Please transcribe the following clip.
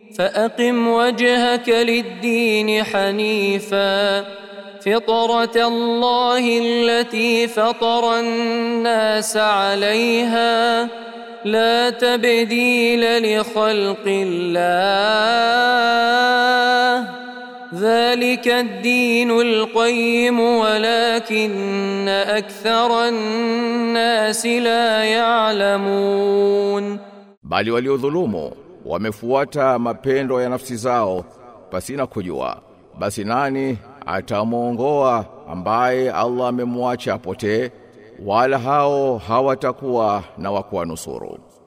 فأقم وجهك للدين حنيفا فطرة الله التي فطر الناس عليها لا تبديل لخلق الله ذلك الدين القيم ولكن أكثر الناس لا يعلمون. Bali waliodhulumu wamefuata mapendo ya nafsi zao pasina kujua, basi nani atamuongoa ambaye Allah amemwacha apotee, wala hao hawatakuwa na wakuwanusuru.